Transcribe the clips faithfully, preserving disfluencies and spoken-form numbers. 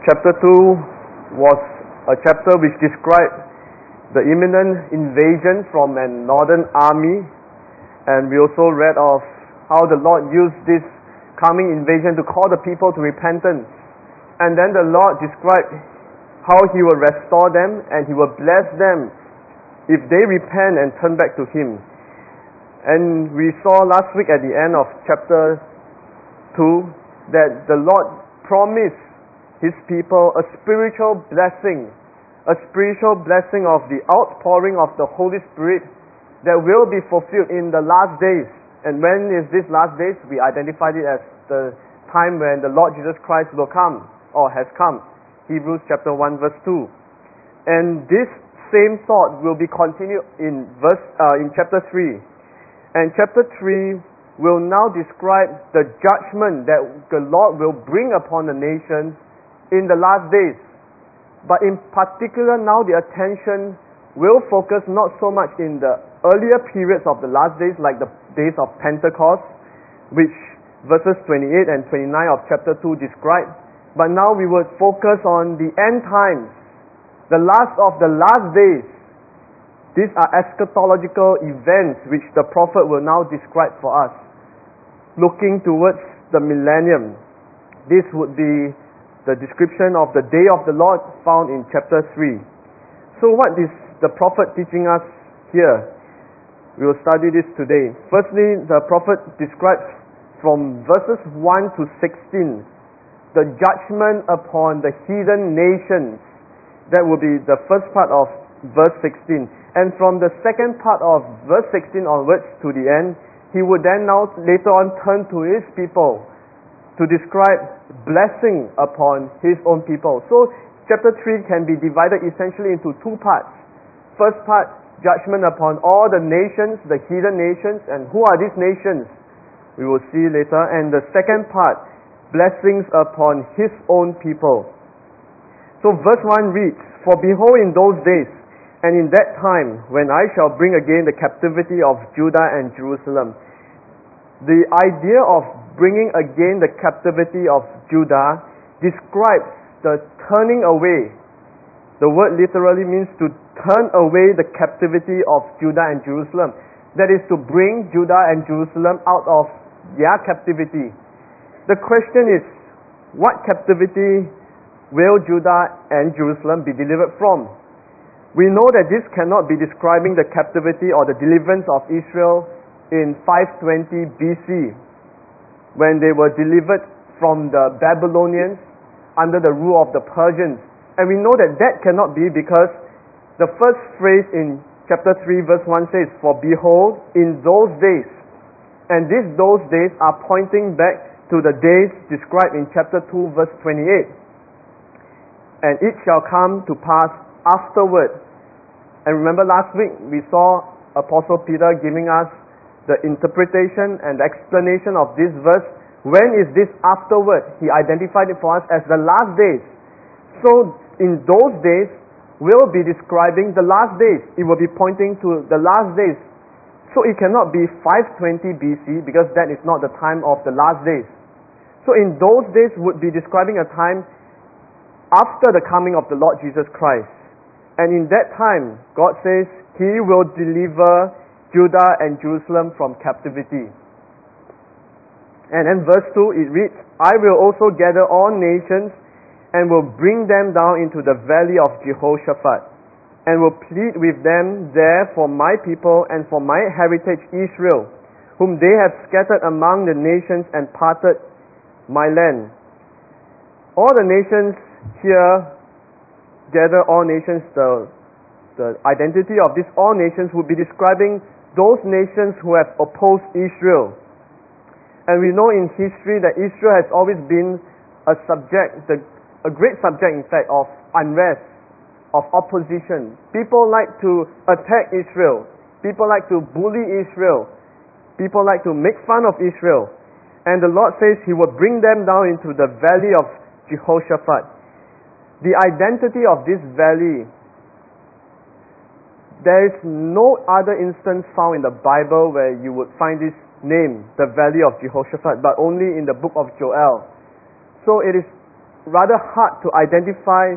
chapter two was a chapter which described the imminent invasion from a northern army, and we also read of how the Lord used this coming invasion to call the people to repentance. And then the Lord described how He will restore them and He will bless them if they repent and turn back to Him. And we saw last week at the end of chapter two that the Lord promised His people a spiritual blessing, a spiritual blessing of the outpouring of the Holy Spirit that will be fulfilled in the last days. And when is this last days? We identified it as the time when the Lord Jesus Christ will come or has come. Hebrews chapter one verse two. And this same thought will be continued in verse uh, in chapter three. And chapter three will now describe the judgment that the Lord will bring upon the nations in the last days. But in particular now the attention will focus not so much in the earlier periods of the last days, like the days of Pentecost, which verses twenty-eight and twenty-nine of chapter two describe, but now we would focus on the end times, the last of the last days. These are eschatological events which the prophet will now describe for us, looking towards the millennium. This would be the description of the day of the Lord found in chapter three. So what is the prophet teaching us here? We will study this today. Firstly, the prophet describes from verses one to sixteen the judgment upon the heathen nations. That will be the first part of verse sixteen. And from the second part of verse sixteen onwards to the end, he would then now later on turn to his people to describe blessing upon his own people. So chapter three can be divided essentially into two parts. First part, judgment upon all the nations, the heathen nations, and who are these nations? We will see later. And the second part, blessings upon his own people. So verse one reads, "For behold, in those days, and in that time, when I shall bring again the captivity of Judah and Jerusalem." The idea of bringing again the captivity of Judah describes the turning away. The word literally means to turn away the captivity of Judah and Jerusalem. That is to bring Judah and Jerusalem out of their captivity. The question is, what captivity will Judah and Jerusalem be delivered from? We know that this cannot be describing the captivity or the deliverance of Israel in five twenty B C, when they were delivered from the Babylonians under the rule of the Persians. And we know that that cannot be because the first phrase in chapter three verse one says, "For behold, in those days." And these those days are pointing back to the days described in chapter two verse twenty-eight. "And it shall come to pass afterward." And remember last week we saw Apostle Peter giving us the interpretation and explanation of this verse. When is this afterward? He identified it for us as the last days. So in those days will be describing the last days. It will be pointing to the last days. So it cannot be five twenty B C because that is not the time of the last days. So in those days would be describing a time after the coming of the Lord Jesus Christ. And in that time, God says, He will deliver Judah and Jerusalem from captivity. And then verse two, it reads, "I will also gather all nations and will bring them down into the valley of Jehoshaphat, and will plead with them there for my people and for my heritage Israel, whom they have scattered among the nations and parted my land." All the nations here, gather all nations, the, the identity of these all nations would be describing those nations who have opposed Israel. And we know in history that Israel has always been a subject, the, a great subject in fact, of unrest, of opposition. People like to attack Israel. People like to bully Israel. People like to make fun of Israel. And the Lord says He will bring them down into the valley of Jehoshaphat. The identity of this valley, there is no other instance found in the Bible where you would find this name, the valley of Jehoshaphat, but only in the book of Joel. So it is rather hard to identify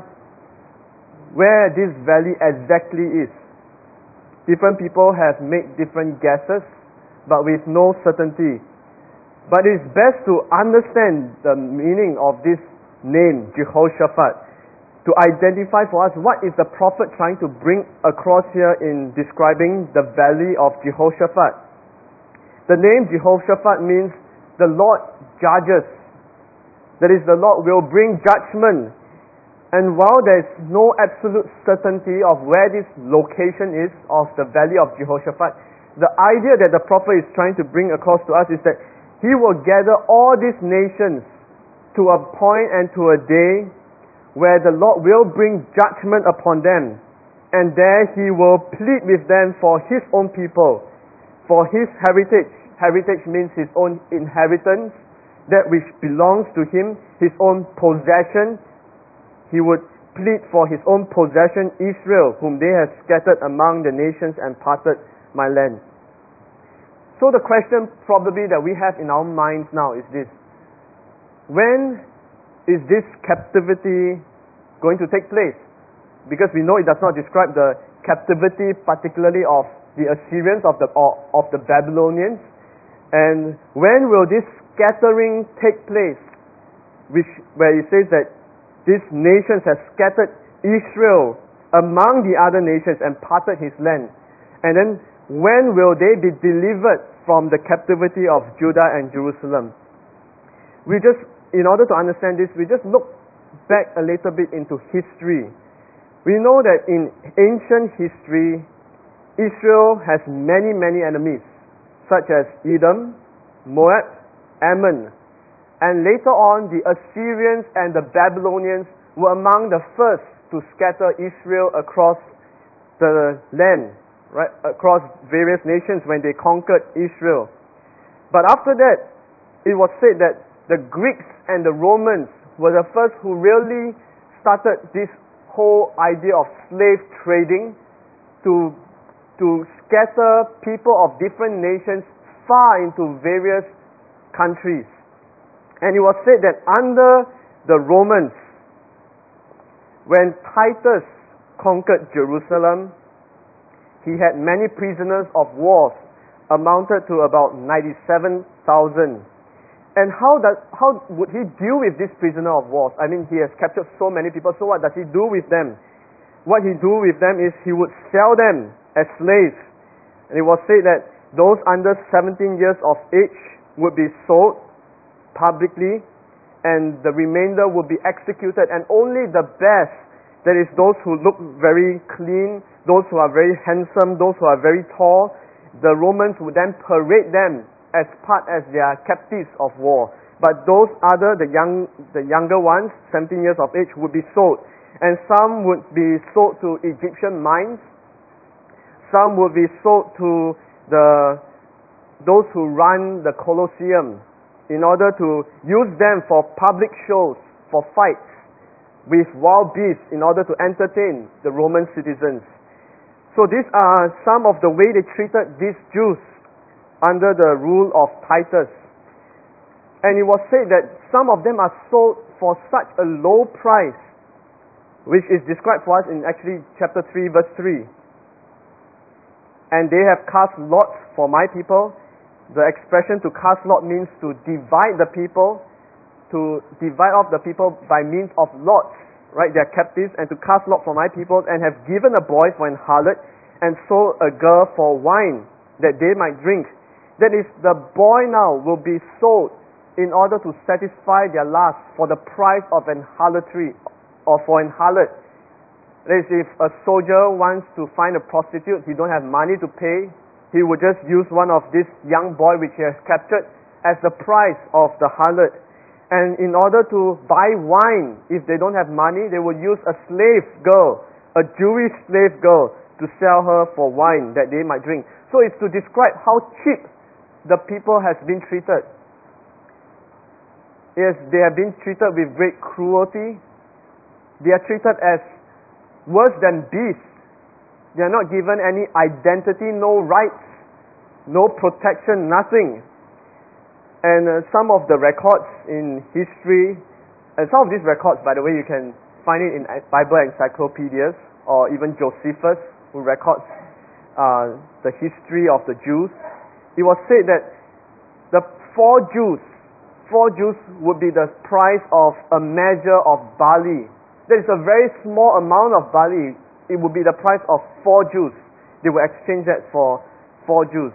where this valley exactly is. Different people have made different guesses, but with no certainty. But it's best to understand the meaning of this name, Jehoshaphat, to identify for us what is the prophet trying to bring across here in describing the valley of Jehoshaphat. The name Jehoshaphat means the Lord judges. That is, the Lord will bring judgment. And while there is no absolute certainty of where this location is of the valley of Jehoshaphat, the idea that the prophet is trying to bring across to us is that he will gather all these nations to a point and to a day where the Lord will bring judgment upon them. And there he will plead with them for his own people, for his heritage. Heritage means his own inheritance, that which belongs to him, his own possession. He would plead for his own possession, Israel, whom they have scattered among the nations and parted my land. So the question probably that we have in our minds now is this: when is this captivity going to take place? Because we know it does not describe the captivity particularly of the Assyrians, of the of the Babylonians. And when will this scattering take place? Which where it says that these nations have scattered Israel among the other nations and parted his land. And then when will they be delivered from the captivity of Judah and Jerusalem? We just, in order to understand this, we just look back a little bit into history. We know that in ancient history, Israel has many, many enemies, such as Edom, Moab, Ammon. And later on, the Assyrians and the Babylonians were among the first to scatter Israel across the land, right, across various nations when they conquered Israel. But after that, it was said that the Greeks and the Romans were the first who really started this whole idea of slave trading to, to scatter people of different nations far into various countries. And it was said that under the Romans, when Titus conquered Jerusalem, he had many prisoners of war, amounted to about ninety-seven thousand. And how does, how would he deal with this prisoner of war? I mean, he has captured so many people, so what does he do with them? What he do with them is he would sell them as slaves. And it was said that those under seventeen years of age would be sold publicly, and the remainder would be executed, and only the best, that is those who look very clean, those who are very handsome, those who are very tall, the Romans would then parade them as part as their captives of war. But those other, the young, the younger ones, seventeen years of age, would be sold, and some would be sold to Egyptian mines, some would be sold to the those who run the Colosseum, in order to use them for public shows, for fights with wild beasts, in order to entertain the Roman citizens. So these are some of the way they treated these Jews under the rule of Titus. And it was said that some of them are sold for such a low price, which is described for us in actually chapter three verse three. And they have cast lots for my people. The expression to cast lot means to divide the people, to divide off the people by means of lots, right? They are captives, and to cast lot for my people, and have given a boy for an harlot, and sold a girl for wine, that they might drink. That is, the boy now will be sold in order to satisfy their lust for the price of an harlotry, or for an harlot. That is, if a soldier wants to find a prostitute, he don't have money to pay, he would just use one of this young boy which he has captured as the price of the harlot. And in order to buy wine, if they don't have money, they would use a slave girl, a Jewish slave girl, to sell her for wine that they might drink. So it's to describe how cheap the people has been treated. Yes, they have been treated with great cruelty. They are treated as worse than beasts. They are not given any identity, no rights, no protection, nothing. And uh, some of the records in history, And some of these records, by the way, you can find it in Bible encyclopedias or even Josephus, who records uh, the history of the Jews. It was said that the four Jews, four Jews would be the price of a measure of barley. That is a very small amount of barley. It would be the price of four Jews. They will exchange that for four Jews.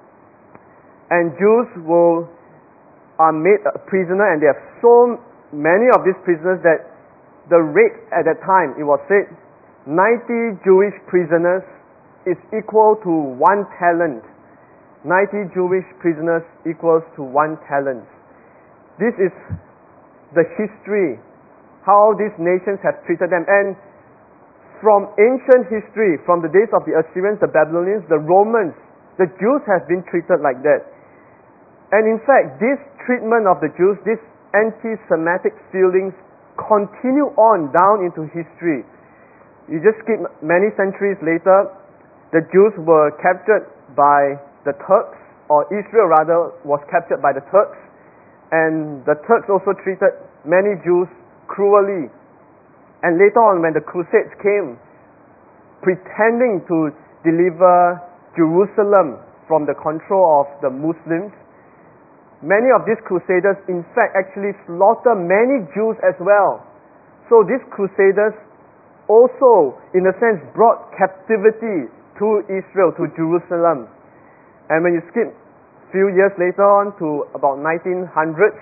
And Jews will are made a prisoner, and they have so many of these prisoners that the rate at that time, it was said, ninety Jewish prisoners is equal to one talent. ninety Jewish prisoners equals to one talent. This is the history, how these nations have treated them. And from ancient history, from the days of the Assyrians, the Babylonians, the Romans, the Jews have been treated like that. And in fact, this treatment of the Jews, these anti-Semitic feelings continue on down into history. You just skip many centuries later, the Jews were captured by the Turks, or Israel rather was captured by the Turks, and the Turks also treated many Jews cruelly. And later on, when the Crusades came, pretending to deliver Jerusalem from the control of the Muslims, many of these crusaders in fact actually slaughtered many Jews as well. So these crusaders also, in a sense, brought captivity to Israel, to Jerusalem. And when you skip a few years later on to about nineteen hundreds,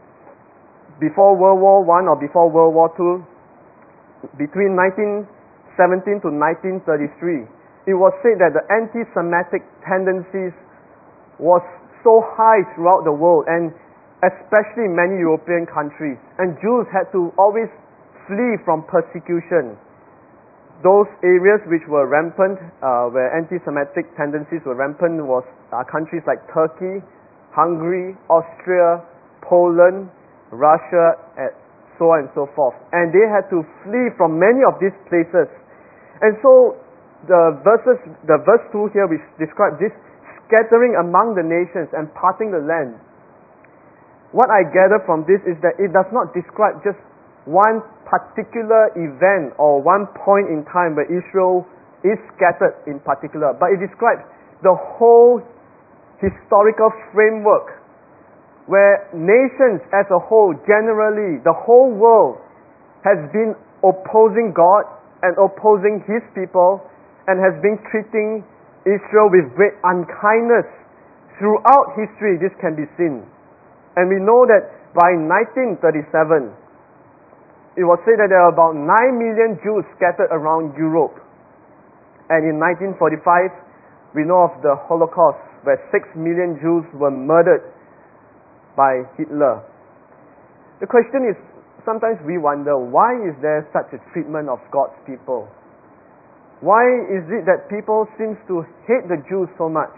before World War One or before World War Two, between nineteen seventeen to nineteen thirty-three, it was said that the anti-Semitic tendencies was so high throughout the world, and especially many European countries, and Jews had to always flee from persecution. Those areas which were rampant, uh, where anti-Semitic tendencies were rampant, was uh, countries like Turkey, Hungary, Austria, Poland, Russia, and so on and so forth. And they had to flee from many of these places. And so the verses, the verse two here, which describes this scattering among the nations and parting the land. What I gather from this is that it does not describe just one particular event or one point in time where Israel is scattered in particular, but it describes the whole historical framework where nations as a whole, generally, the whole world has been opposing God and opposing His people and has been treating Israel with great unkindness. Throughout history, this can be seen. And we know that by nineteen thirty-seven, it was said that there are about nine million Jews scattered around Europe. And in nineteen forty-five, we know of the Holocaust, where six million Jews were murdered by Hitler. The question is, sometimes we wonder, why is there such a treatment of God's people? Why is it that people seem to hate the Jews so much?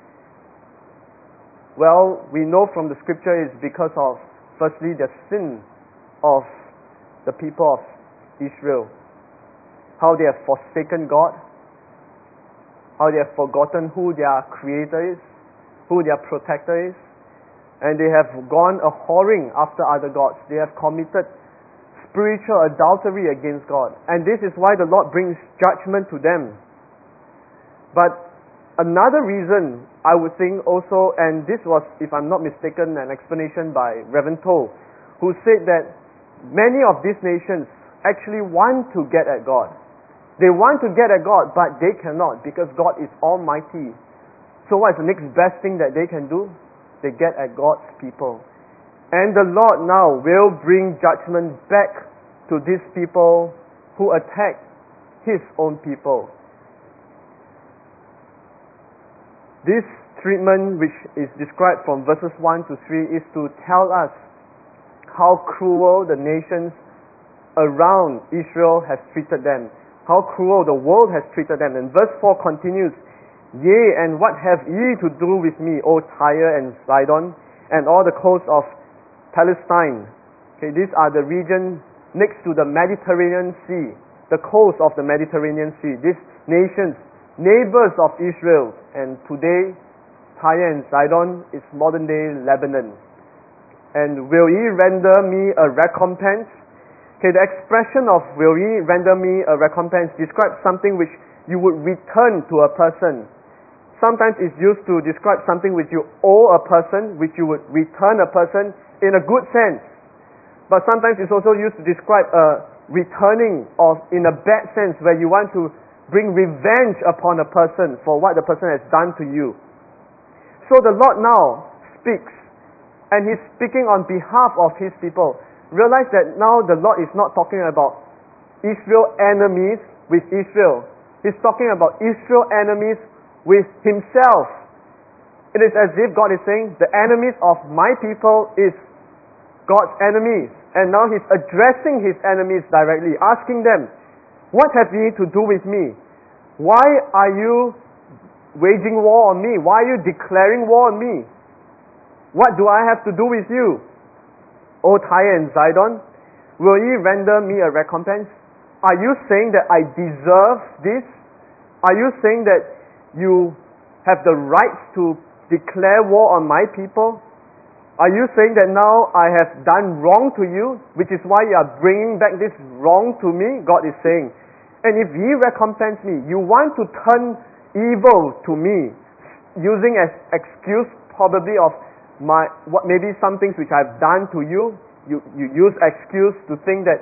Well, we know from the scripture it's because of, firstly, the sin of the people of Israel. How they have forsaken God, how they have forgotten who their creator is, who their protector is, and they have gone a whoring after other gods. They have committed spiritual adultery against God. And this is why the Lord brings judgment to them. But another reason, I would think also, and this was, if I'm not mistaken, an explanation by Reverend Toh, who said that many of these nations actually want to get at God. They want to get at God, but they cannot because God is almighty. So what is the next best thing that they can do? They get at God's people. And the Lord now will bring judgment back to these people who attack His own people. This treatment, which is described from verses one to three, is to tell us how cruel the nations around Israel have treated them, how cruel the world has treated them. And verse four continues, "Yea, and what have ye to do with me, O Tyre and Sidon, and all the coasts of Palestine?" Okay, these are the region next to the Mediterranean Sea, the coast of the Mediterranean Sea. These nations, neighbors of Israel, and today Tyre and Sidon is modern day Lebanon. And will ye render me a recompense? Okay, the expression of will ye render me a recompense describes something which you would return to a person. Sometimes it's used to describe something which you owe a person, which you would return a person in a good sense. But sometimes it's also used to describe a returning of in a bad sense, where you want to bring revenge upon a person for what the person has done to you. So the Lord now speaks, and He's speaking on behalf of His people. Realize that now the Lord is not talking about Israel enemies with Israel. He's talking about Israel enemies with Himself. It is as if God is saying, the enemies of my people is God's enemies. And now He's addressing His enemies directly, asking them, what have ye to do with me? Why are you waging war on me? Why are you declaring war on me? What do I have to do with you? O Tyre and Zidon, will ye render me a recompense? Are you saying that I deserve this? Are you saying that you have the right to declare war on my people? Are you saying that now I have done wrong to you, which is why you are bringing back this wrong to me? God is saying. And if ye recompense me, you want to turn evil to me, using as excuse probably of my what maybe some things which I've done to you. You you use excuse to think that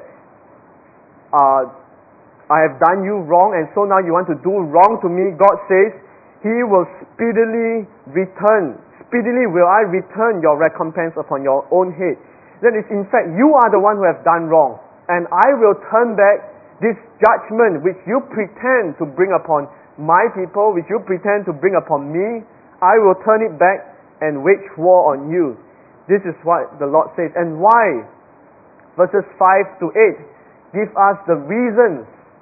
uh, I have done you wrong, and so now you want to do wrong to me. God says He will speedily return. Speedily will I return your recompense upon your own head. That is, in fact, you are the one who have done wrong, and I will turn back this judgment which you pretend to bring upon my people, which you pretend to bring upon me. I will turn it back and wage war on you. This is what the Lord says. And why? Verses five to eight give us the reasons.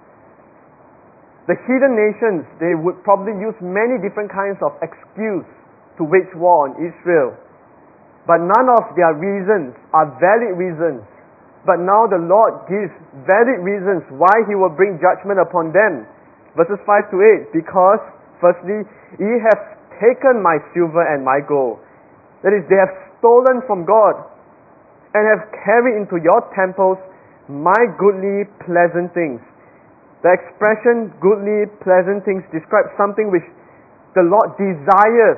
The heathen nations, they would probably use many different kinds of excuse to wage war on Israel. But none of their reasons are valid reasons. But now the Lord gives valid reasons why He will bring judgment upon them. Verses five to eight, because firstly, ye have taken my silver and my gold. That is, they have stolen from God and have carried into your temples my goodly, pleasant things. The expression goodly, pleasant things describes something which the Lord desires,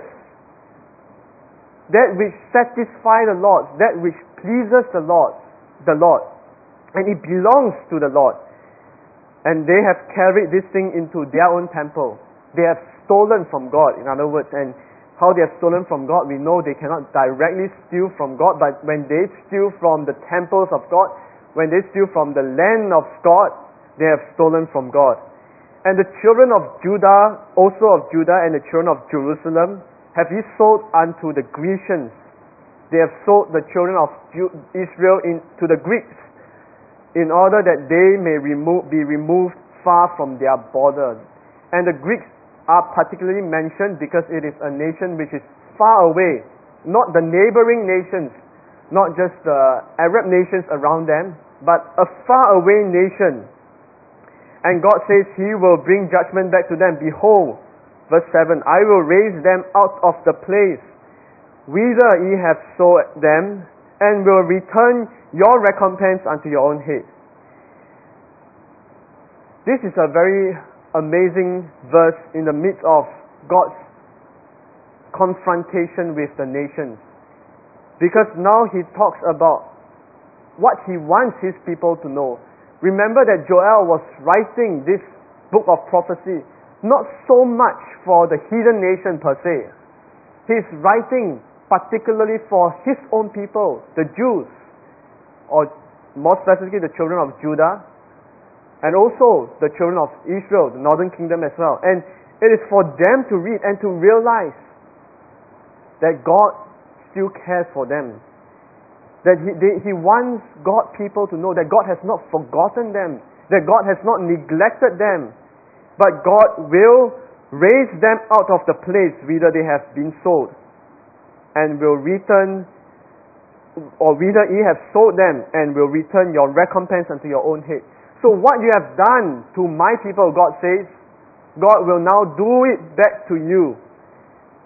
that which satisfies the Lord, that which pleases the Lord, the Lord, and it belongs to the Lord. And they have carried this thing into their own temple. They have stolen from God, in other words. And how they have stolen from God, we know they cannot directly steal from God, but when they steal from the temples of God, when they steal from the land of God, they have stolen from God. And the children of Judah, also of Judah, and the children of Jerusalem, have ye sold unto the Grecians. They have sold the children of Israel into the Greeks, in order that they may remove, be removed far from their borders. And the Greeks are particularly mentioned because it is a nation which is far away, not the neighboring nations, not just the Arab nations around them, but a far away nation. And God says He will bring judgment back to them. Behold, verse seven, I will raise them out of the place whither ye have sold them, and will return your recompense unto your own head. This is a very amazing verse in the midst of God's confrontation with the nations. Because now He talks about what He wants His people to know. Remember that Joel was writing this book of prophecy not so much for the heathen nation per se. He's writing particularly for His own people, the Jews, or more specifically the children of Judah, and also the children of Israel, the northern kingdom as well. And it is for them to read and to realize that God still cares for them. That He, they, he wants God people to know that God has not forgotten them, that God has not neglected them, but God will raise them out of the place whither they have been sold, and will return, or whither ye have sold them, and will return your recompense unto your own head. So what you have done to my people, God says, God will now do it back to you.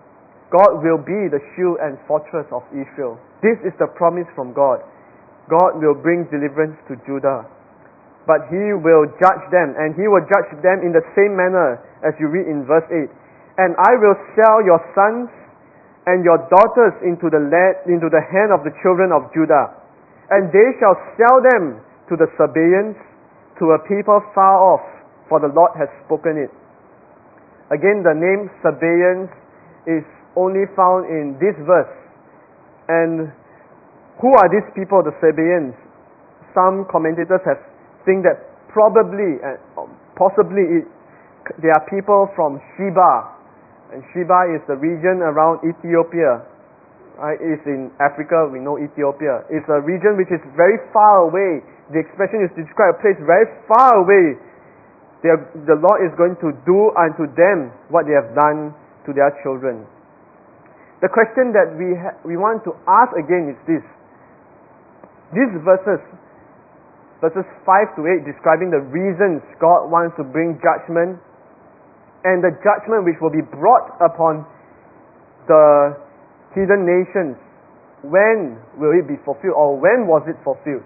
God will be the shield and fortress of Israel. This is the promise from God. God will bring deliverance to Judah. But He will judge them, and He will judge them in the same manner as you read in verse eight. And I will sell your sons and your daughters into the land, into the hand of the children of Judah, and they shall sell them to the Sabaeans, to a people far off, for the Lord has spoken it. Again, the name Sabaeans is only found in this verse. And who are these people, the Sabaeans? Some commentators have think that probably and possibly it, they are people from Sheba, and Sheba is the region around Ethiopia. Right? It's in Africa. We know Ethiopia. It's a region which is very far away. The expression is to describe a place very far away. Are, the Lord is going to do unto them what they have done to their children. The question that we ha- we want to ask again is this. These verses, verses five to eight, describing the reasons God wants to bring judgment, and the judgment which will be brought upon the heathen nations. When will it be fulfilled, or when was it fulfilled?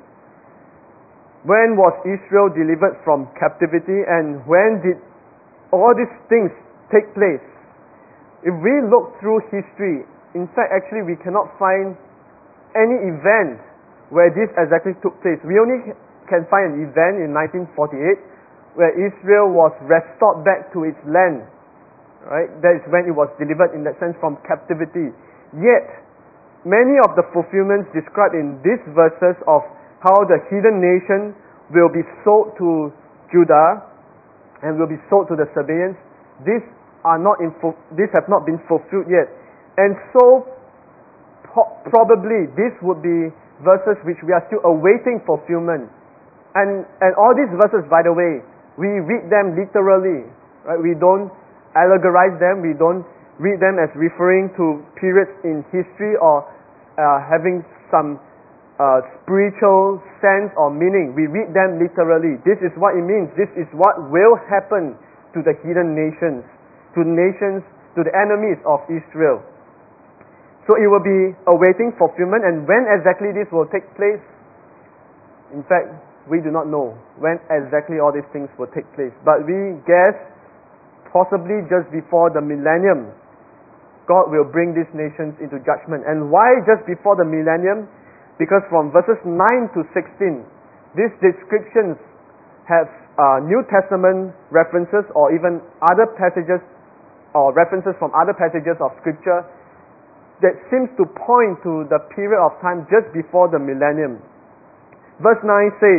When was Israel delivered from captivity, and when did all these things take place? If we look through history, in fact, actually we cannot find any event where this exactly took place. We only can find an event in nineteen forty-eight where Israel was restored back to its land. Right? That is when it was delivered, in that sense, from captivity. Yet, many of the fulfillments described in these verses of how the heathen nation will be sold to Judah and will be sold to the Sabaeans, these are not in fu- these have not been fulfilled yet. And so po- probably these would be verses which we are still awaiting fulfillment. And and all these verses, by the way, we read them literally. Right? We don't allegorize them, we don't read them as referring to periods in history or uh, having some uh, spiritual sense or meaning. We read them literally. This is what it means. This is what will happen to the heathen nations, to nations, to the enemies of Israel. So it will be awaiting fulfillment, and when exactly this will take place, in fact, we do not know when exactly all these things will take place. But we guess possibly just before the millennium, God will bring these nations into judgment. And why just before the millennium? Because from verses nine to sixteen, these descriptions have uh, New Testament references or even other passages or references from other passages of Scripture that seems to point to the period of time just before the millennium. Verse nine says,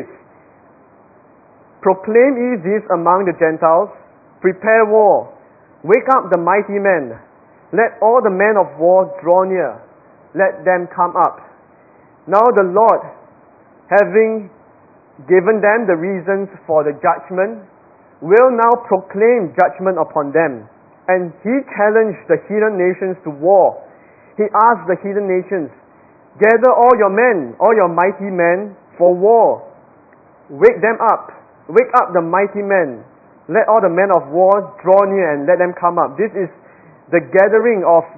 "Proclaim ye this among the Gentiles, prepare war, wake up the mighty men, let all the men of war draw near, let them come up. Now the Lord, having given them the reasons for the judgment, will now proclaim judgment upon them. And He challenged the heathen nations to war. He asked the heathen nations, gather all your men, all your mighty men, for war. Wake them up. Wake up the mighty men. Let all the men of war draw near and let them come up." This is the gathering of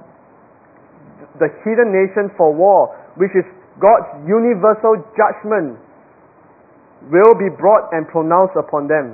the heathen nation for war, which is God's universal judgment will be brought and pronounced upon them.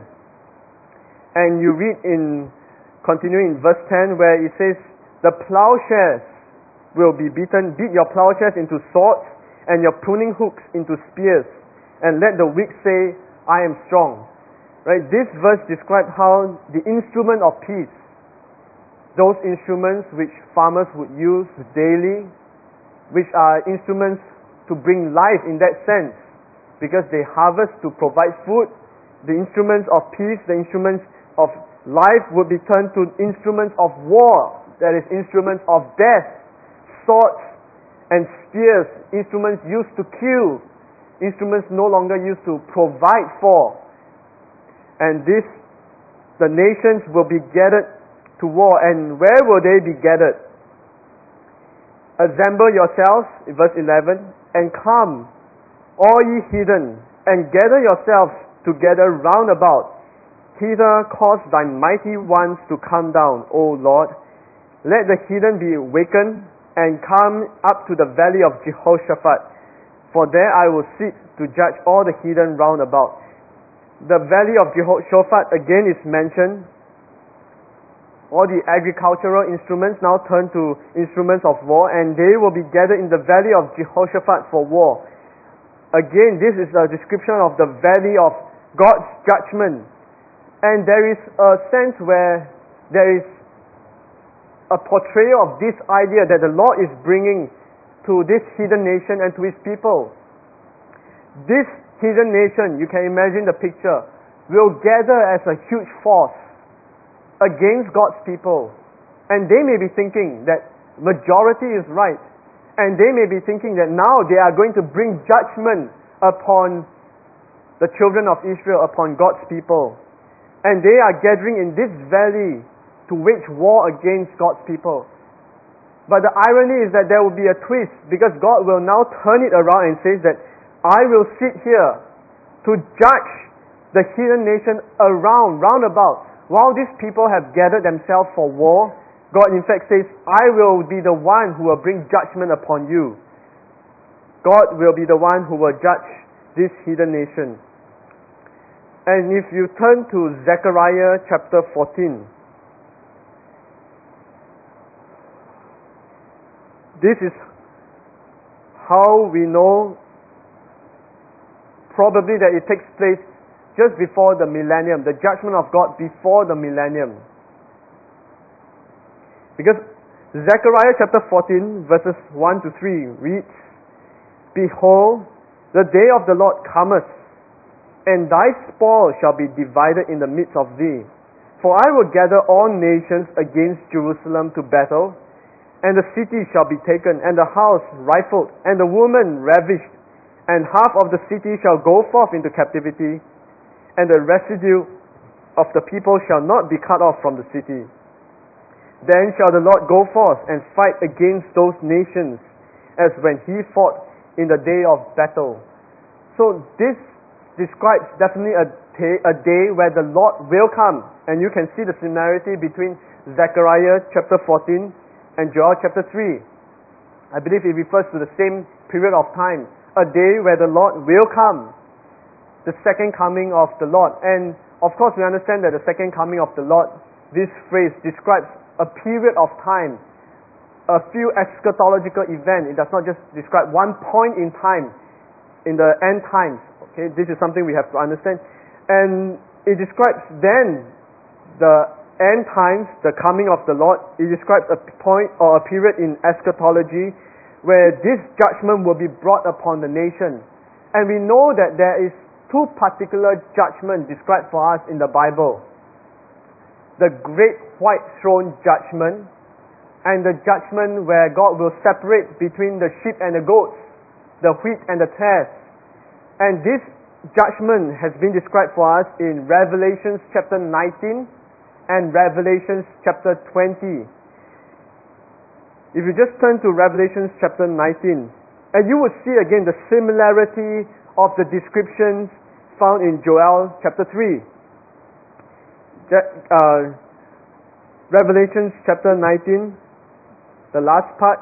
And you read in, continuing in verse ten, where it says, "The plowshares will be beaten, beat your plowshares into swords, and your pruning hooks into spears, and let the weak say, I am strong." Right? This verse describes how the instrument of peace, those instruments which farmers would use daily, which are instruments to bring life in that sense, because they harvest to provide food, the instruments of peace, the instruments of life would be turned to instruments of war, that is, instruments of death, swords and spears, instruments used to kill, instruments no longer used to provide for. And this, the nations will be gathered to war. And where will they be gathered? "Assemble yourselves," verse eleven, "and come, all ye heathen, and gather yourselves together round about. Hither cause thy mighty ones to come down, O Lord. let the heathen be wakened and come up to the valley of Jehoshaphat, for there I will sit to judge all the heathen round about. The valley of Jehoshaphat again is mentioned. All the agricultural instruments now turn to instruments of war, and they will be gathered in the valley of Jehoshaphat for war. Again, this is a description of the valley of God's judgment. And there is a sense where there is a portrayal of this idea that the Lord is bringing to this heathen nation and to His people. This heathen nation, you can imagine the picture, will gather as a huge force against God's people. And they may be thinking that majority is right. And they may be thinking that now they are going to bring judgment upon the children of Israel, upon God's people. And they are gathering in this valley to wage war against God's people. But the irony is that there will be a twist, because God will now turn it around and says that I will sit here to judge the heathen nation around, round about. While these people have gathered themselves for war, God in fact says, I will be the one who will bring judgment upon you. God will be the one who will judge this heathen nation. And if you turn to Zechariah chapter fourteen, this is how we know probably that it takes place just before the millennium, the judgment of God before the millennium. Because Zechariah chapter fourteen verses one to three reads, Behold, the day of the Lord cometh, and thy spoil shall be divided in the midst of thee. For I will gather all nations against Jerusalem to battle, and the city shall be taken, and the house rifled, and the woman ravished, and half of the city shall go forth into captivity, and the residue of the people shall not be cut off from the city. Then shall the Lord go forth and fight against those nations, as when He fought in the day of battle. So this describes definitely a day, a day where the Lord will come. And you can see the similarity between Zechariah chapter fourteen and Joel chapter three. I believe it refers to the same period of time. A day where the Lord will come. The second coming of the Lord. And of course we understand that the second coming of the Lord, this phrase describes a period of time, a few eschatological events. It does not just describe one point in time in the end times. Okay, this is something we have to understand. And it describes then the end times, the coming of the Lord. It describes a point or a period in eschatology where this judgment will be brought upon the nation. And we know that there is two particular judgments described for us in the Bible. The great white throne judgment, and the judgment where God will separate between the sheep and the goats, the wheat and the tares. And this judgment has been described for us in Revelation chapter nineteen and Revelation chapter twenty. If you just turn to Revelation chapter nineteen, and you will see again the similarity of the descriptions found in Joel chapter three. Uh, Revelation chapter nineteen, the last part.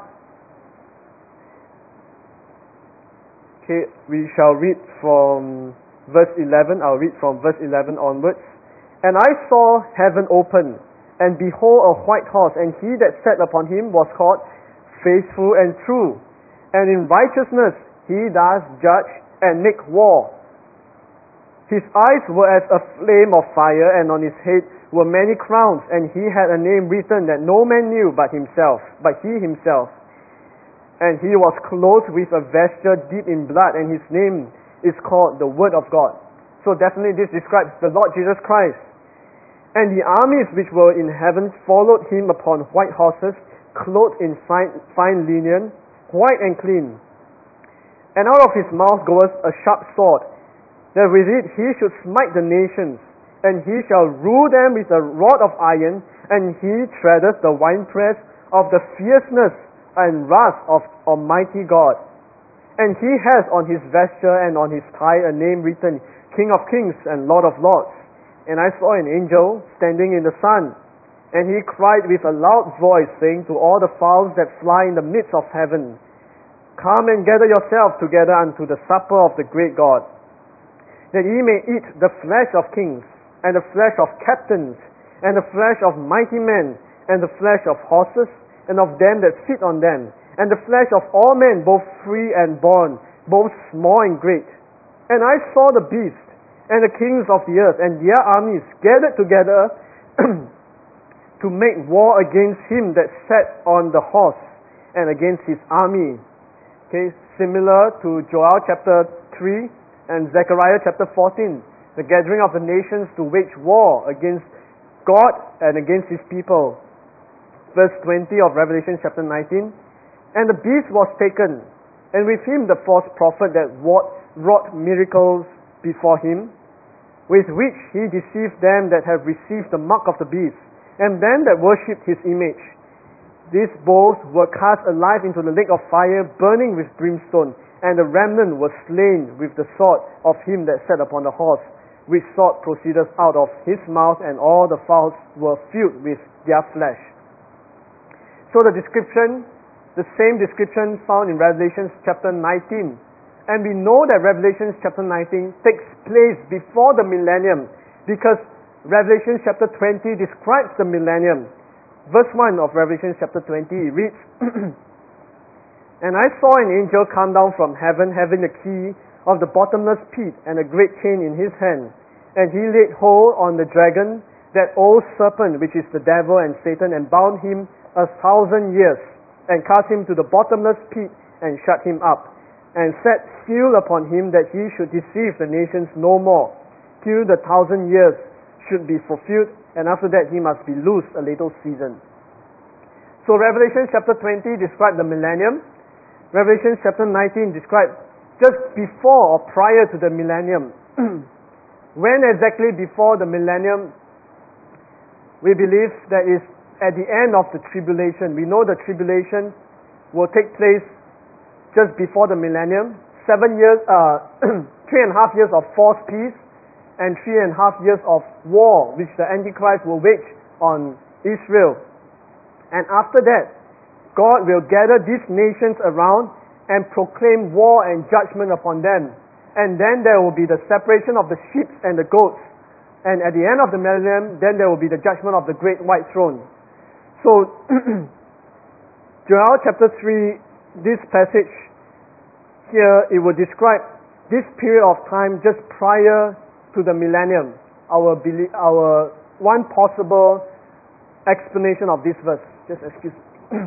Okay, we shall read from verse eleven. I'll read from verse eleven onwards. And I saw heaven open, and behold a white horse, and he that sat upon him was called Faithful and True, and in righteousness he does judge and make war. His eyes were as a flame of fire, and on his head were many crowns, and he had a name written that no man knew but himself, but he himself. And he was clothed with a vesture dipped in blood, and his name is called the Word of God. So definitely this describes the Lord Jesus Christ. And the armies which were in heaven followed him upon white horses, clothed in fine, fine linen, white and clean. And out of his mouth goeth a sharp sword, that with it he should smite the nations, and he shall rule them with a rod of iron, and he treadeth the winepress of the fierceness and wrath of Almighty God. And he has on his vesture and on his thigh a name written, King of Kings and Lord of Lords. And I saw an angel standing in the sun, And he cried with a loud voice, saying to all the fowls that fly in the midst of heaven, Come and gather yourselves together unto the supper of the great God, that ye may eat the flesh of kings, and the flesh of captains, and the flesh of mighty men, and the flesh of horses, and of them that sit on them, and the flesh of all men, both free and bond, both small and great. And I saw the beast, and the kings of the earth, and their armies gathered together to make war against him that sat on the horse, and against his army. Okay, similar to Joel chapter three and Zechariah chapter fourteen, the gathering of the nations to wage war against God and against his people. Verse twenty of Revelation chapter nineteen, And the beast was taken, and with him the false prophet that wrought, wrought miracles before him, with which he deceived them that have received the mark of the beast, and them that worshipped his image. These both were cast alive into the lake of fire, burning with brimstone, and the remnant was slain with the sword of him that sat upon the horse, which sword proceedeth out of his mouth, and all the fowls were filled with their flesh. So the description, the same description found in Revelation chapter nineteen. And we know that Revelation chapter nineteen takes place before the millennium, because Revelation chapter twenty describes the millennium. Verse one of Revelation chapter twenty reads, And I saw an angel come down from heaven, having the key of the bottomless pit and a great chain in his hand. And he laid hold on the dragon, that old serpent, which is the devil and Satan, and bound him a thousand years, and cast him to the bottomless pit, and shut him up, and set seal upon him, that he should deceive the nations no more, till the thousand years should be fulfilled, and after that he must be loosed a little season. So Revelation chapter twenty describes the millennium. Revelation chapter nineteen describes just before or prior to the millennium. When exactly before the millennium? We believe that is at the end of the tribulation. We know the tribulation will take place just before the millennium. Seven years, uh, three and a half years of false peace, and three and a half years of war, which the Antichrist will wage on Israel. And after that, God will gather these nations around and proclaim war and judgment upon them. And then there will be the separation of the sheep and the goats. And at the end of the millennium, then there will be the judgment of the great white throne. So, Joel chapter three, this passage here, it will describe this period of time just prior to the millennium. Our, our one possible explanation of this verse. Just excuse me.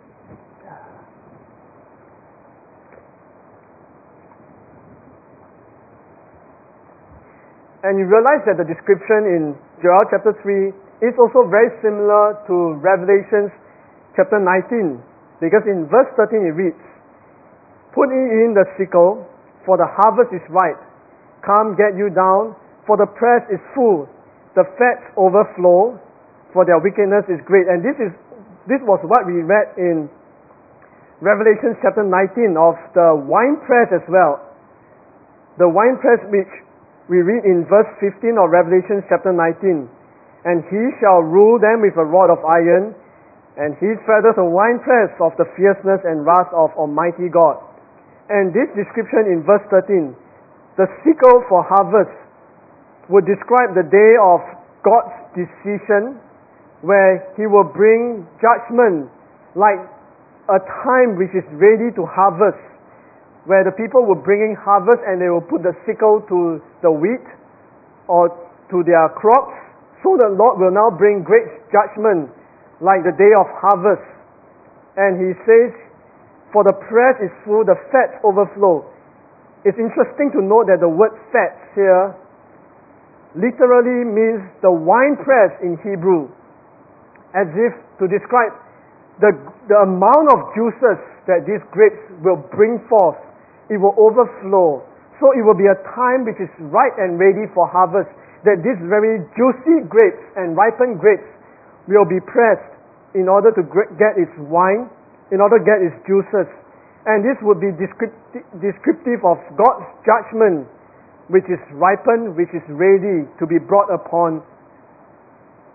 And you realize that the description in Joel chapter three is also very similar to Revelation chapter nineteen, because in verse thirteen it reads, Put ye in the sickle, for the harvest is ripe. Come, get you down, for the press is full. The fats overflow, for their wickedness is great. And this is this was what we read in Revelation chapter nineteen of the winepress as well. The winepress which we read in verse fifteen of Revelation chapter nineteen. And he shall rule them with a rod of iron, and he treadeth a winepress of the fierceness and wrath of Almighty God. And this description in verse thirteen, the sickle for harvest, would describe the day of God's decision, where he will bring judgment like a time which is ready to harvest, where the people will bring in harvest and they will put the sickle to the wheat or to their crops. So the Lord will now bring great judgment like the day of harvest. And he says, for the press is full, the fats overflow. It's interesting to note that the word fats here literally means the wine press in Hebrew, as if to describe the, the amount of juices that these grapes will bring forth. It will overflow. So it will be a time which is ripe and ready for harvest, that these very juicy grapes and ripened grapes will be pressed in order to get its wine, in order to get its juices. And this would be descriptive of God's judgment, which is ripened, which is ready to be brought upon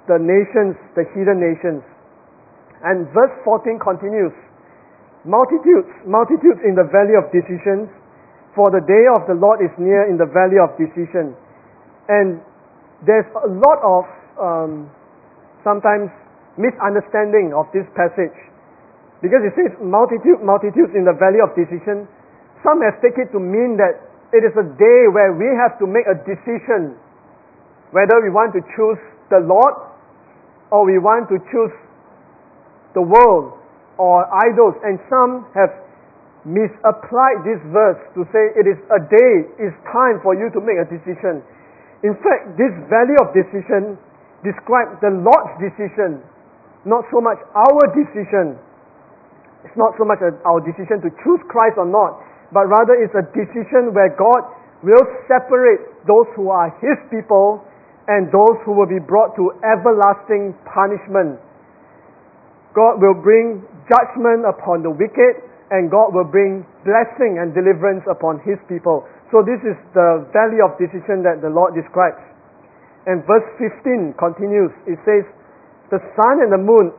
the nations, the heathen nations. And verse fourteen continues, multitudes, multitudes in the valley of decisions, for the day of the Lord is near in the valley of decision. And there's a lot of um, sometimes misunderstanding of this passage, because it says multitude, multitudes in the valley of decision. Some have taken it to mean that it is a day where we have to make a decision whether we want to choose the Lord or we want to choose the world or idols. And some have misapplied this verse to say it is a day, it's time for you to make a decision. In fact, this valley of decision describes the Lord's decision, not so much our decision. It's not so much our decision to choose Christ or not, but rather it's a decision where God will separate those who are His people and those who will be brought to everlasting punishment. God will bring judgment upon the wicked, and God will bring blessing and deliverance upon His people. So this is the valley of decision that the Lord describes. And verse fifteen continues. It says, the sun and the moon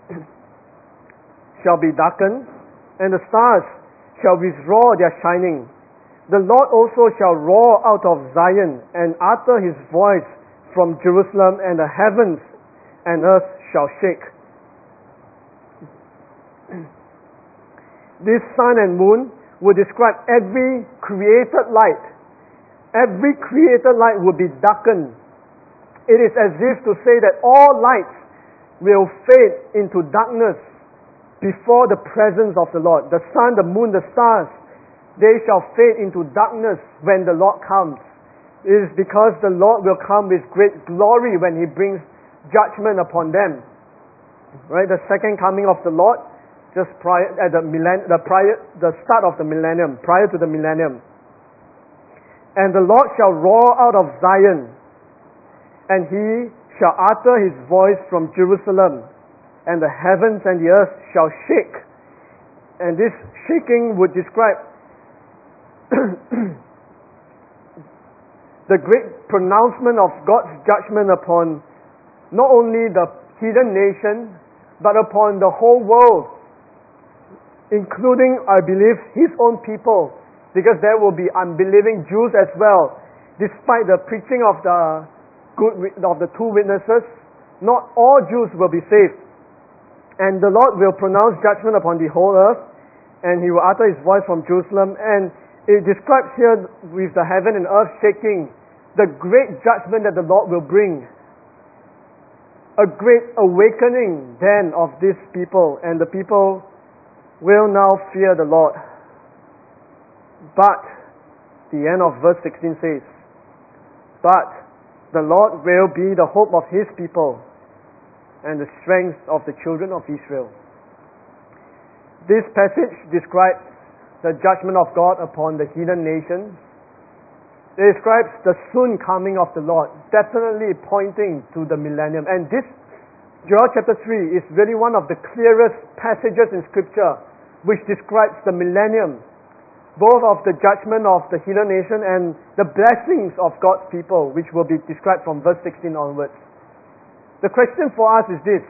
shall be darkened, and the stars shall withdraw their shining. The Lord also shall roar out of Zion, and utter His voice from Jerusalem, and the heavens and earth shall shake. This sun and moon will describe every created light. Every created light will be darkened. It is as if to say that all lights will fade into darkness before the presence of the Lord. The sun, the moon, the stars, they shall fade into darkness when the Lord comes. It is because the Lord will come with great glory when He brings judgment upon them. Right? The second coming of the Lord, just prior at the millenn- the prior the start of the millennium, prior to the millennium. And the Lord shall roar out of Zion, and He shall utter His voice from Jerusalem, and the heavens and the earth shall shake. And this shaking would describe the great pronouncement of God's judgment upon not only the heathen nation, but upon the whole world, including, I believe, His own people, because there will be unbelieving Jews as well. Despite the preaching of the good of the two witnesses, not all Jews will be saved. And the Lord will pronounce judgment upon the whole earth, and He will utter His voice from Jerusalem. And it describes here with the heaven and earth shaking the great judgment that the Lord will bring. A great awakening then of these people, and the people will now fear the Lord. But the end of verse sixteen says, but the Lord will be the hope of His people and the strength of the children of Israel. This passage describes the judgment of God upon the heathen nations. It describes the soon coming of the Lord, definitely pointing to the millennium. And this Joel chapter three is really one of the clearest passages in Scripture which describes the millennium, both of the judgment of the heathen nation and the blessings of God's people, which will be described from verse sixteen onwards. The question for us is this: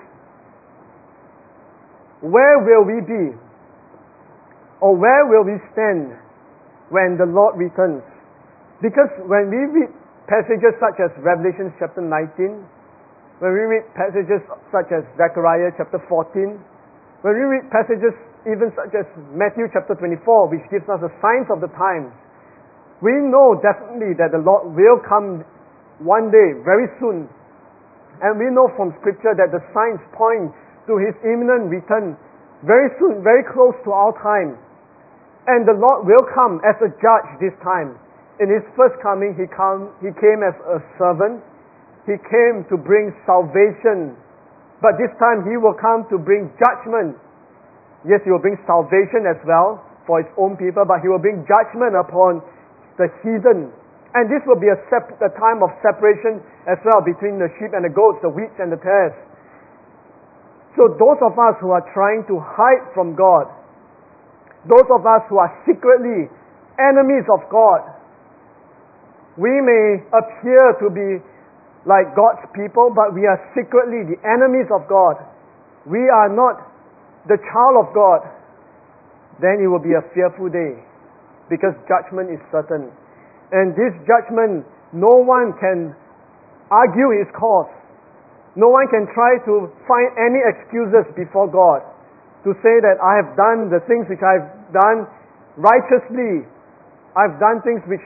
where will we be, or where will we stand when the Lord returns? Because when we read passages such as Revelation chapter nineteen, when we read passages such as Zechariah chapter fourteen, when we read passages even such as Matthew chapter twenty-four, which gives us the signs of the times, we know definitely that the Lord will come one day, very soon. And we know from Scripture that the signs point to His imminent return very soon, very close to our time. And the Lord will come as a judge this time. In His first coming, He, come, he came as a servant. He came to bring salvation. But this time He will come to bring judgment. Yes, He will bring salvation as well for His own people, but He will bring judgment upon the heathen. And this will be a, sep- a time of separation as well between the sheep and the goats, the wheat and the tares. So those of us who are trying to hide from God, those of us who are secretly enemies of God, we may appear to be like God's people, but we are secretly the enemies of God. We are not the child of God. Then it will be a fearful day, because judgment is certain. And this judgment, no one can argue his cause. No one can try to find any excuses before God to say that I have done the things which I've done righteously. I've done things which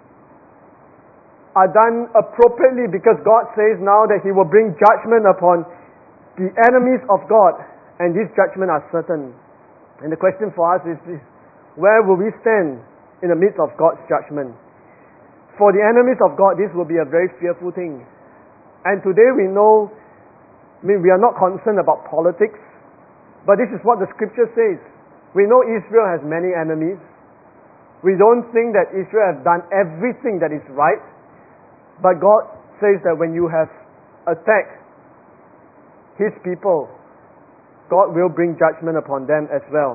are done appropriately, because God says now that He will bring judgment upon the enemies of God, and these judgments are certain. And the question for us is this: where will we stand in the midst of God's judgment? For the enemies of God, this will be a very fearful thing. And today we know, I mean, we are not concerned about politics, but this is what the Scripture says. We know Israel has many enemies. We don't think that Israel has done everything that is right, but God says that when you have attacked His people, God will bring judgment upon them as well.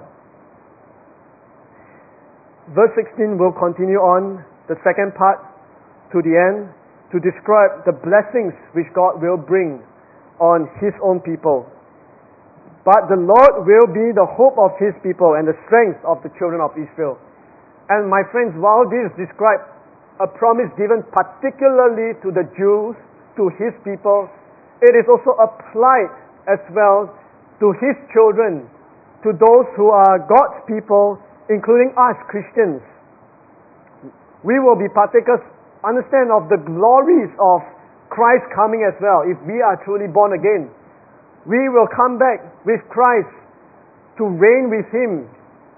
Verse sixteen will continue on, the second part, to the end, to describe the blessings which God will bring on His own people. But the Lord will be the hope of His people and the strength of the children of Israel. And my friends, while this describes a promise given particularly to the Jews, to His people, it is also applied as well to His children, to those who are God's people, including us Christians. We will be partakers, understand, of the glories of Christ coming as well, if we are truly born again. We will come back with Christ to reign with Him.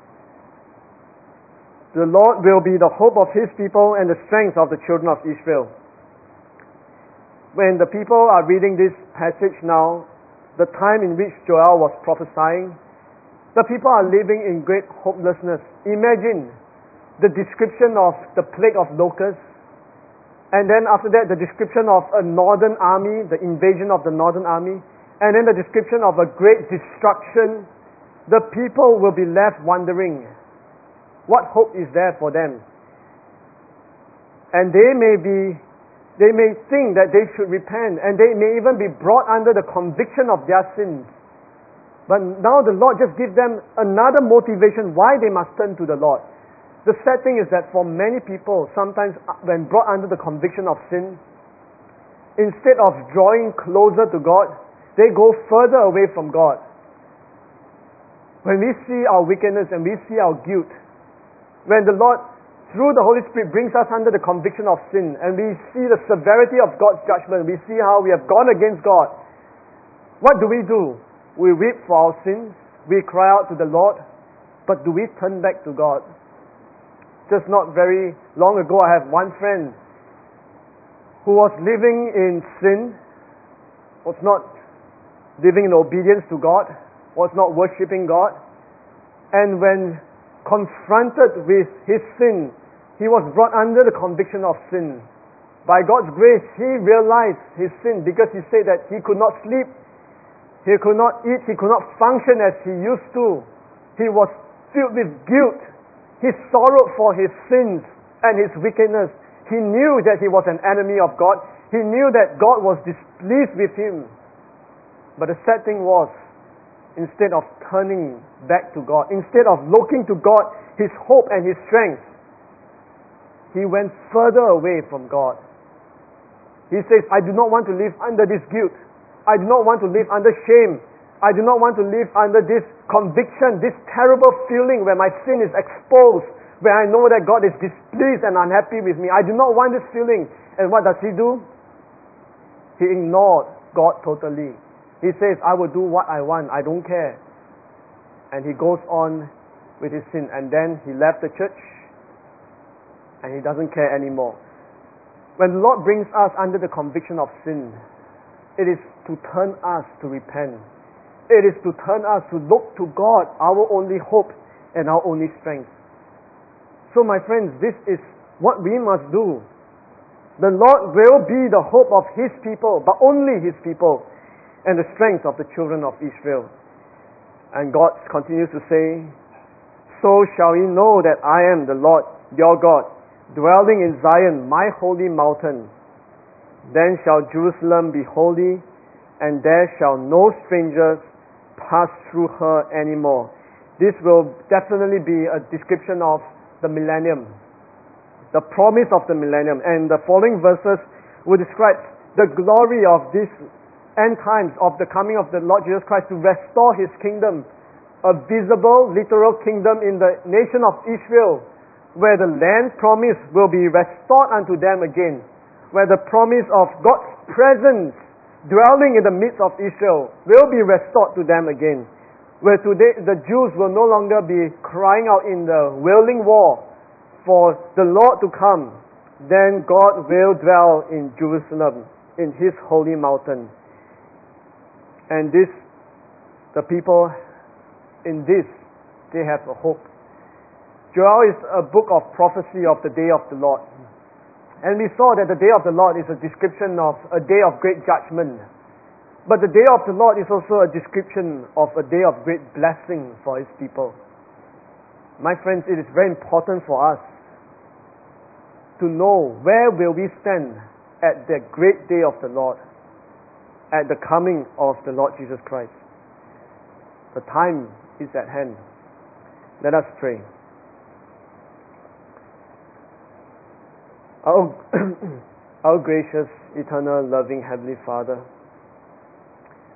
The Lord will be the hope of His people and the strength of the children of Israel. When the people are reading this passage now, the time in which Joel was prophesying, the people are living in great hopelessness. Imagine the description of the plague of locusts, and then after that the description of a northern army, the invasion of the northern army, and then the description of a great destruction. The people will be left wondering, what hope is there for them? And they may be, they may think that they should repent, and they may even be brought under the conviction of their sins. But now the Lord just gives them another motivation why they must turn to the Lord. The sad thing is that for many people, sometimes when brought under the conviction of sin, instead of drawing closer to God, they go further away from God. When we see our wickedness and we see our guilt, when the Lord, through the Holy Spirit, brings us under the conviction of sin, and we see the severity of God's judgment, we see how we have gone against God, what do we do? We weep for our sins, we cry out to the Lord, but do we turn back to God? Just not very long ago, I have one friend who was living in sin, was not living in obedience to God, was not worshipping God, and when confronted with his sin, he was brought under the conviction of sin. By God's grace, he realized his sin, because he said that he could not sleep, he could not eat, he could not function as he used to. He was filled with guilt. He sorrowed for his sins and his wickedness. He knew that he was an enemy of God. He knew that God was displeased with him. But the sad thing was, instead of turning back to God, instead of looking to God, his hope and his strength, he went further away from God. He says, I do not want to live under this guilt. I do not want to live under shame. I do not want to live under this conviction, this terrible feeling where my sin is exposed, where I know that God is displeased and unhappy with me. I do not want this feeling. And what does he do? He ignored God totally. He says, I will do what I want, I don't care. And he goes on with his sin. And then he left the church, and he doesn't care anymore. When the Lord brings us under the conviction of sin, it is to turn us to repent. It is to turn us to look to God, our only hope and our only strength. So my friends, this is what we must do. The Lord will be the hope of His people, but only His people, and the strength of the children of Israel. And God continues to say, so shall ye know that I am the Lord your God, dwelling in Zion, my holy mountain. Then shall Jerusalem be holy, and there shall no strangers pass through her anymore. This will definitely be a description of the millennium, the promise of the millennium. And the following verses will describe the glory of this end times, of the coming of the Lord Jesus Christ to restore His kingdom, a visible, literal kingdom in the nation of Israel, where the land promise will be restored unto them again, where the promise of God's presence dwelling in the midst of Israel will be restored to them again, where today the Jews will no longer be crying out in the wailing war for the Lord to come. Then God will dwell in Jerusalem, in His holy mountain. And this, the people in this, they have a hope. Joel is a book of prophecy of the day of the Lord. And we saw that the day of the Lord is a description of a day of great judgment. But the day of the Lord is also a description of a day of great blessing for His people. My friends, it is very important for us to know where will we stand at the great day of the Lord, at the coming of the Lord Jesus Christ. The time is at hand. Let us pray. Our, our gracious, eternal, loving Heavenly Father,